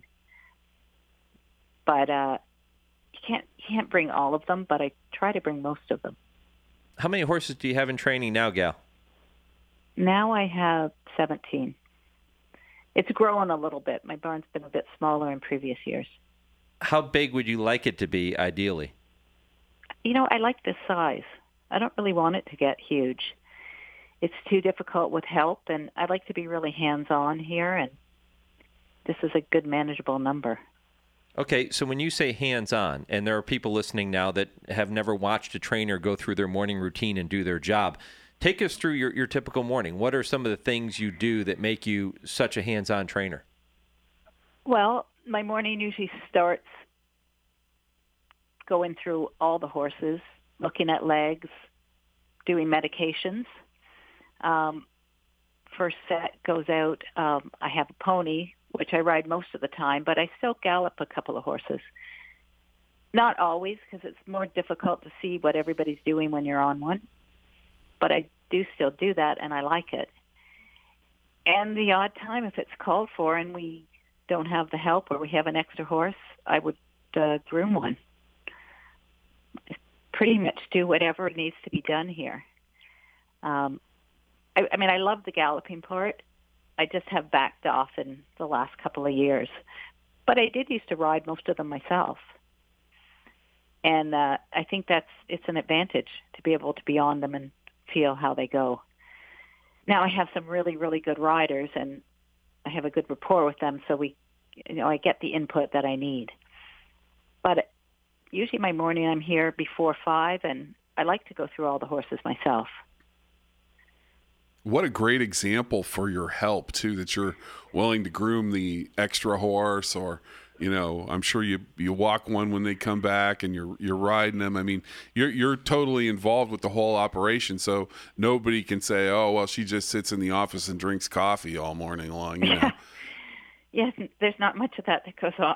But you can't bring all of them, but I try to bring most of them. How many horses do you have in training now, Gal? Now I have 17. It's grown a little bit. My barn's been a bit smaller in previous years. How big would you like it to be, ideally? I like this size. I don't really want it to get huge. It's too difficult with help, and I like to be really hands-on here, and this is a good manageable number. Okay, so when you say hands-on, and there are people listening now that have never watched a trainer go through their morning routine and do their job, take us through your typical morning. What are some of the things you do that make you such a hands-on trainer? Well, my morning usually starts going through all the horses, looking at legs, doing medications. First set goes out. I have a pony, which I ride most of the time, but I still gallop a couple of horses. Not always, because it's more difficult to see what everybody's doing when you're on one. But I do still do that, and I like it. And the odd time, if it's called for and we don't have the help or we have an extra horse, I would groom one. Pretty much do whatever needs to be done here. I mean, I love the galloping part. I just have backed off in the last couple of years. But I did used to ride most of them myself. And I think it's an advantage to be able to be on them and feel how they go. Now I have some really, really good riders, and I have a good rapport with them, so I get the input that I need. But usually my morning I'm here before 5, and I like to go through all the horses myself. What a great example for your help, too, that you're willing to groom the extra horse, or, I'm sure you walk one when they come back and you're riding them. I mean, you're totally involved with the whole operation, so nobody can say, oh, well, she just sits in the office and drinks coffee all morning long, Yes, there's not much of that goes on.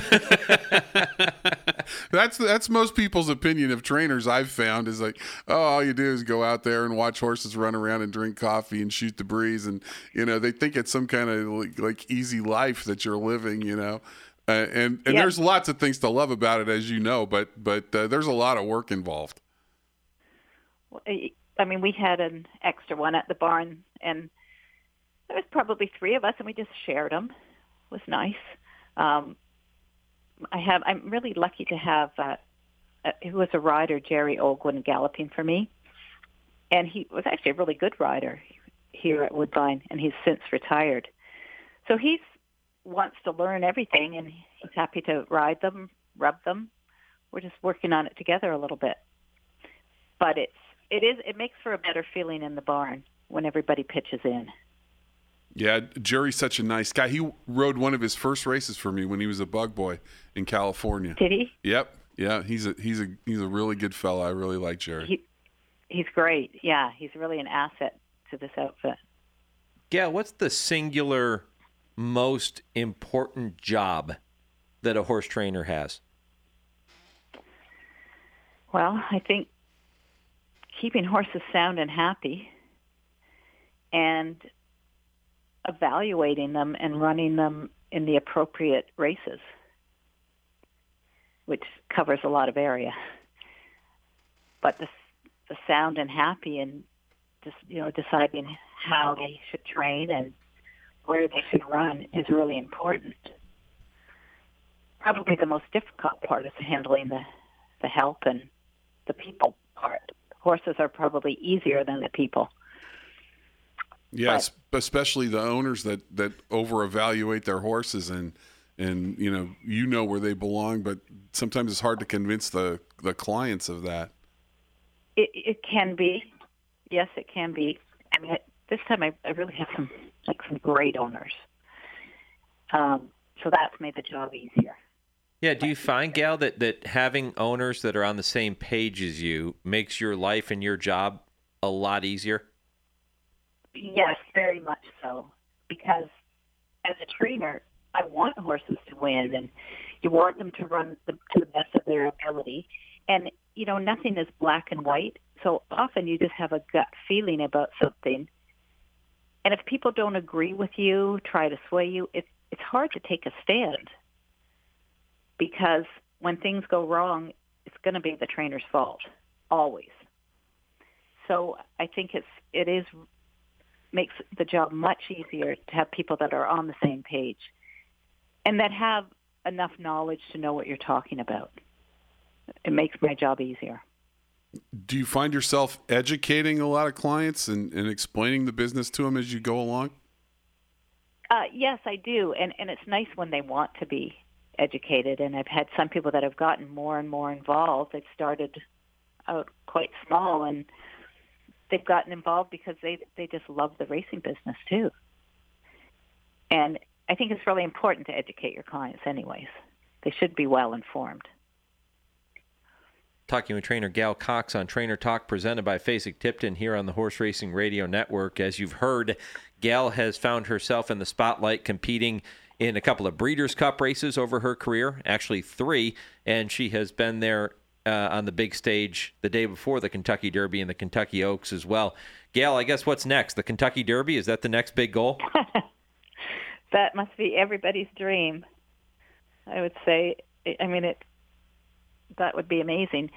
That's most people's opinion of trainers, I've found, is like, oh, all you do is go out there and watch horses run around and drink coffee and shoot the breeze, and they think it's some kind of like easy life that you're living, and Yeah. There's lots of things to love about it, as you know, but there's a lot of work involved. I mean, we had an extra one at the barn, and there was probably 3 of us, and we just shared them. was nice. I'm really lucky to have who was a rider, Jerry Olguin, galloping for me, and he was actually a really good rider here at Woodbine, and he's since retired. So he wants to learn everything, and he's happy to ride them, rub them. We're just working on it together a little bit. But it makes for a better feeling in the barn when everybody pitches in. Yeah, Jerry's such a nice guy. He rode one of his first races for me when he was a bug boy in California. Did he? Yep. Yeah, he's a really good fella. I really like Jerry. He's great. Yeah, he's really an asset to this outfit. Gail, what's the singular most important job that a horse trainer has? Well, I think keeping horses sound and happy and evaluating them and running them in the appropriate races, which covers a lot of area. But the sound and happy and just, deciding how they should train and where they should run is really important. Probably the most difficult part is handling the help and the people part. Horses are probably easier than the people. Yes, especially the owners that over-evaluate their horses and where they belong, but sometimes it's hard to convince the clients of that. It can be. Yes, it can be. I mean, this time I really have some great owners. So that's made the job easier. Yeah, do you find, Gail, that having owners that are on the same page as you makes your life and your job a lot easier? Yes, very much so. Because as a trainer, I want horses to win, and you want them to run to the best of their ability. And, nothing is black and white. So often you just have a gut feeling about something. And if people don't agree with you, try to sway you, it's hard to take a stand. Because when things go wrong, it's going to be the trainer's fault, always. So I think it makes the job much easier to have people that are on the same page and that have enough knowledge to know what you're talking about. It makes my job easier. Do you find yourself educating a lot of clients and explaining the business to them as you go along? Yes, I do. And it's nice when they want to be educated. And I've had some people that have gotten more and more involved. They've started out quite small, and they've gotten involved because they just love the racing business too. And I think it's really important to educate your clients anyways. They should be well informed. Talking with trainer Gail Cox on Trainer Talk, presented by Fasig-Tipton here on the Horse Racing Radio Network. As you've heard, Gail has found herself in the spotlight competing in a couple of Breeders' Cup races over her career, actually 3, and she has been there on the big stage the day before the Kentucky Derby and the Kentucky Oaks as well. Gail, I guess what's next? The Kentucky Derby? Is that the next big goal? That must be everybody's dream, I would say. I mean, that would be amazing.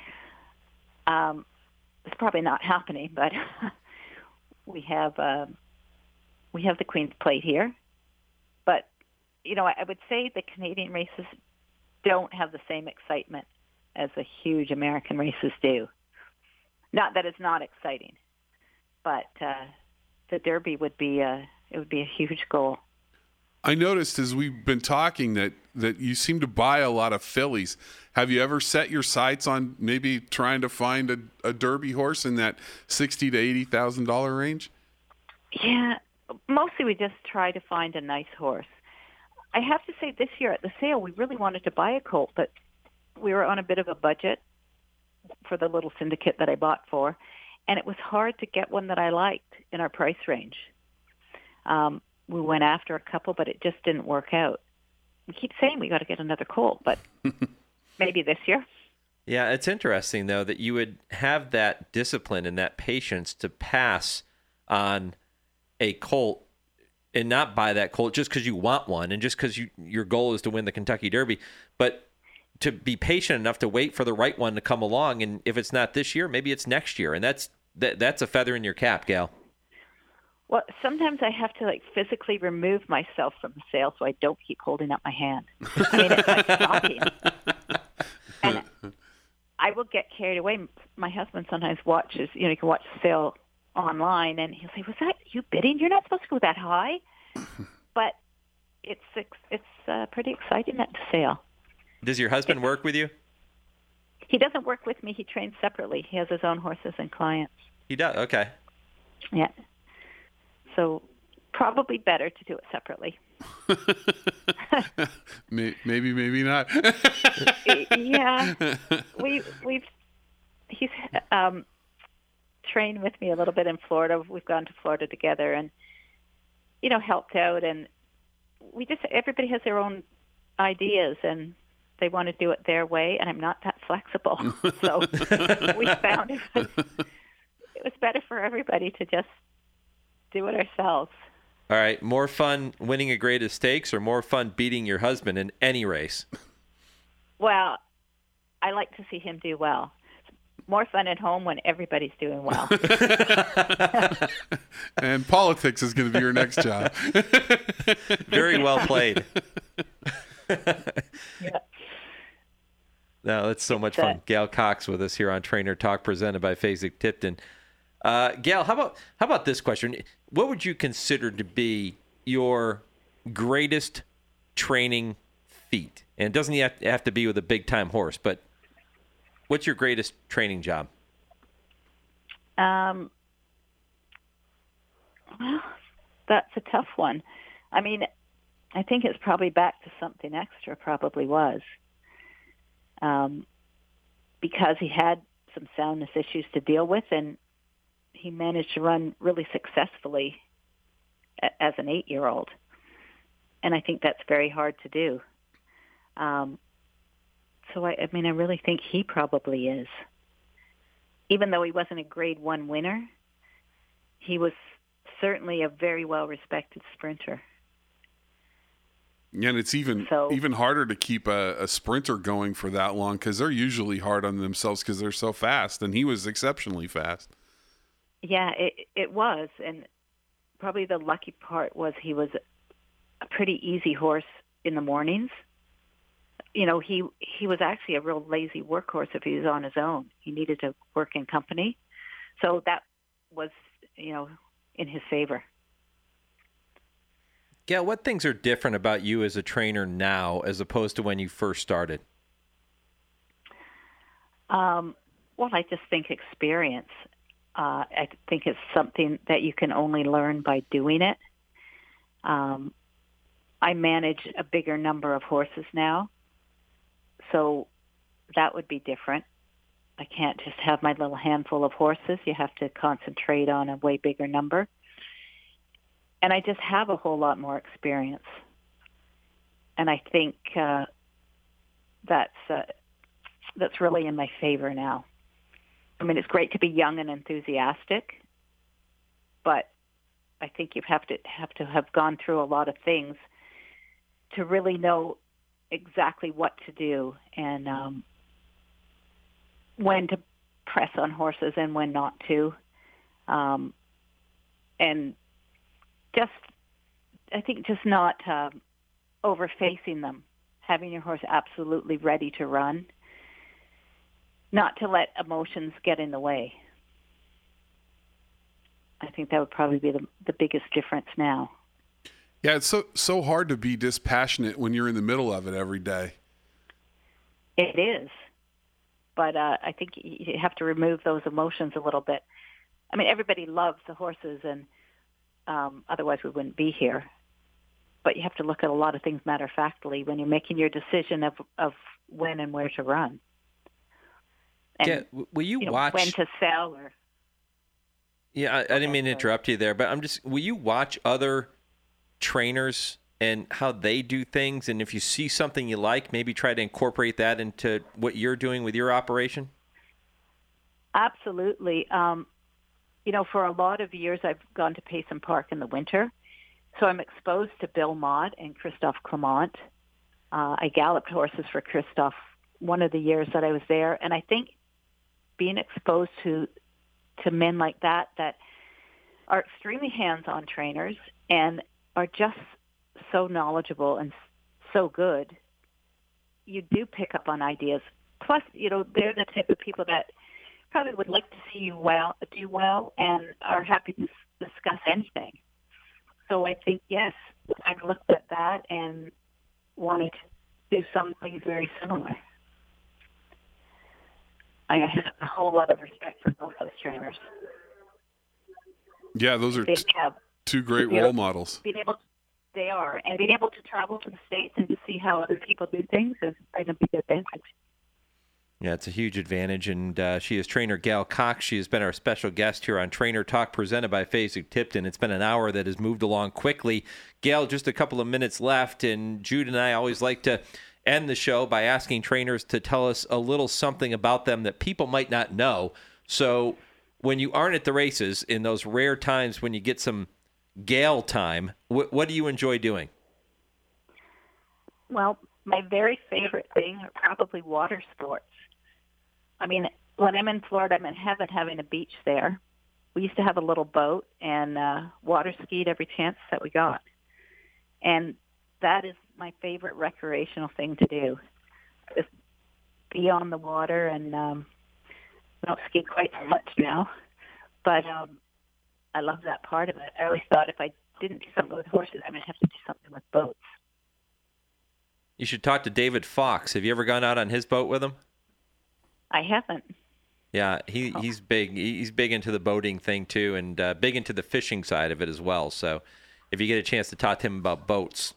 It's probably not happening, but we have the Queen's Plate here. But, I would say the Canadian races don't have the same excitement as the huge American races do. Not that it's not exciting, but the Derby would be a huge goal. I noticed as we've been talking that you seem to buy a lot of fillies. Have you ever set your sights on maybe trying to find a Derby horse in that $60,000 to $80,000 range? Yeah, mostly we just try to find a nice horse. I have to say this year at the sale, we really wanted to buy a colt, but we were on a bit of a budget for the little syndicate that I bought for, and it was hard to get one that I liked in our price range. We went after a couple, but it just didn't work out. We keep saying we got to get another colt, but maybe this year. Yeah, it's interesting, though, that you would have that discipline and that patience to pass on a colt and not buy that colt just because you want one and just because your goal is to win the Kentucky Derby, but to be patient enough to wait for the right one to come along. And if it's not this year, maybe it's next year. And that's a feather in your cap, Gail. Well, sometimes I have to physically remove myself from the sale so I don't keep holding up my hand. I mean, it's shocking. And I will get carried away. My husband sometimes watches, you can watch the sale online, and he'll say, "Was that you bidding? You're not supposed to go that high." But it's pretty exciting at the sale. Does your husband work with you? He doesn't work with me. He trains separately. He has his own horses and clients. He does? Okay. Yeah. So probably better to do it separately. maybe not. Yeah. He's trained with me a little bit in Florida. We've gone to Florida together and, helped out. And everybody has their own ideas and they want to do it their way. And I'm not that flexible. So we found it was better for everybody to just do it ourselves. All right. More fun winning a Greatest Stakes or more fun beating your husband in any race? Well, I like to see him do well. More fun at home when everybody's doing well. And politics is going to be your next job. Very well played. Yeah. No, that's so much fun. Gail Cox with us here on Trainer Talk, presented by Fasig-Tipton. Gail, how about this question? What would you consider to be your greatest training feat? And it doesn't have to be with a big-time horse, but what's your greatest training job? Well, that's a tough one. I mean, I think it's probably back to Something Extra, probably was. Because he had some soundness issues to deal with, and he managed to run really successfully as an 8-year-old. And I think that's very hard to do. So, I really think he probably is. Even though he wasn't a Grade 1 winner, he was certainly a very well-respected sprinter. Yeah, and it's even harder to keep a sprinter going for that long because they're usually hard on themselves because they're so fast, and he was exceptionally fast. Yeah, it was, and probably the lucky part was he was a pretty easy horse in the mornings. He was actually a real lazy workhorse if he was on his own. He needed to work in company, so that was, in his favor. Gail, what things are different about you as a trainer now as opposed to when you first started? Well, I just think experience. I think it's something that you can only learn by doing it. I manage a bigger number of horses now, so that would be different. I can't just have my little handful of horses. You have to concentrate on a way bigger number. And I just have a whole lot more experience. And I think that's really in my favor now. I mean, it's great to be young and enthusiastic, but I think you have to have gone through a lot of things to really know exactly what to do and when to press on horses and when not to. And I think just not over-facing them, having your horse absolutely ready to run, not to let emotions get in the way. I think that would probably be the biggest difference now. Yeah, it's so hard to be dispassionate when you're in the middle of it every day. It is. But I think you have to remove those emotions a little bit. I mean, everybody loves the horses, and otherwise we wouldn't be here. But you have to look at a lot of things matter-of-factly when you're making your decision of when and where to run. And, yeah, will you watch... when to sell or... Yeah, I didn't mean to interrupt you there, but will you watch other trainers and how they do things, and if you see something you like, maybe try to incorporate that into what you're doing with your operation? Absolutely. For a lot of years, I've gone to Payson Park in the winter, so I'm exposed to Bill Mott and Christophe Clement. I galloped horses for Christophe one of the years that I was there, and I think being exposed to men like that are extremely hands-on trainers and are just so knowledgeable and so good. You do pick up on ideas. Plus, they're the type of people that probably would like to see you do well and are happy to discuss anything. So I think, yes, I looked at that and wanted to do something very similar. I have a whole lot of respect for both those trainers. Yeah, those are two great role models. They are. And being able to travel to the States and to see how other people do things is going to be an advantage. Yeah, it's a huge advantage, and she is trainer Gail Cox. She has been our special guest here on Trainer Talk, presented by Fasig-Tipton. It's been an hour that has moved along quickly. Gail, just a couple of minutes left, and Jude and I always like to end the show by asking trainers to tell us a little something about them that people might not know. So when you aren't at the races, in those rare times when you get some Gail time, what do you enjoy doing? Well, my very favorite thing are probably water sports. I mean, when I'm in Florida, I'm in heaven having a beach there. We used to have a little boat and water skied every chance that we got. And that is my favorite recreational thing to do, is be on the water. And I don't ski quite so much now, but I love that part of it. I always thought if I didn't do something with horses, I would have to do something with boats. You should talk to David Fox. Have you ever gone out on his boat with him? I haven't. Yeah, he's big. He's big into the boating thing too, and big into the fishing side of it as well. So, if you get a chance to talk to him about boats,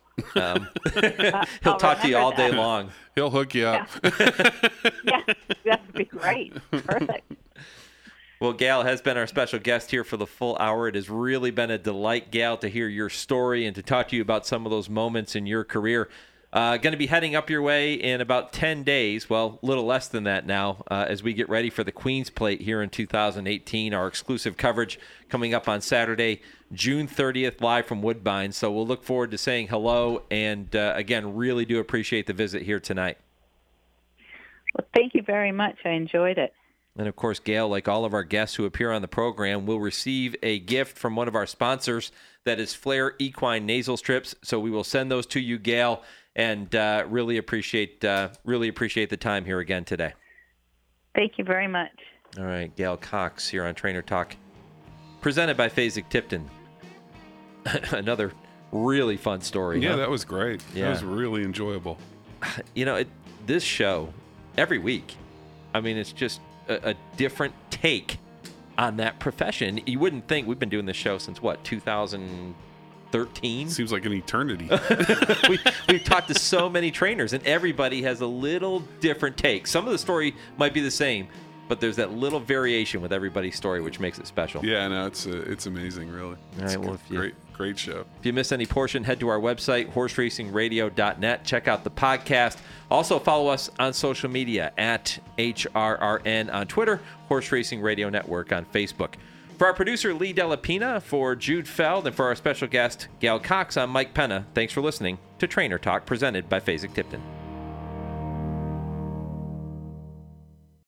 he'll talk to you all day long. He'll hook you up. Yeah, that would be great. Perfect. Well, Gail has been our special guest here for the full hour. It has really been a delight, Gail, to hear your story and to talk to you about some of those moments in your career. Going to be heading up your way in about 10 days, well, a little less than that now, as we get ready for the Queen's Plate here in 2018. Our exclusive coverage coming up on Saturday, June 30th, live from Woodbine. So we'll look forward to saying hello, and again, really do appreciate the visit here tonight. Well, thank you very much. I enjoyed it. And, of course, Gail, like all of our guests who appear on the program, will receive a gift from one of our sponsors. That is Flair Equine Nasal Strips. So we will send those to you, Gail, and really appreciate the time here again today. Thank you very much. All right, Gail Cox here on Trainer Talk, presented by Fasig-Tipton. Another really fun story. Yeah, huh? That was great. Yeah. That was really enjoyable. This show, every week, I mean, it's just a different take on that profession. You wouldn't think. We've been doing this show since, 2013? Seems like an eternity. We've talked to so many trainers, and everybody has a little different take. Some of the story might be the same, but there's that little variation with everybody's story, which makes it special. Yeah, no, it's amazing, really. All right, great show. If you miss any portion, head to our website, horseracingradio.net. Check out the podcast. Also, follow us on social media at HRRN on Twitter, Horse Racing Radio Network on Facebook. For our producer, Lee Delapina, for Jude Feld, and for our special guest, Gail Cox, I'm Mike Penna. Thanks for listening to Trainer Talk, presented by Fasig-Tipton.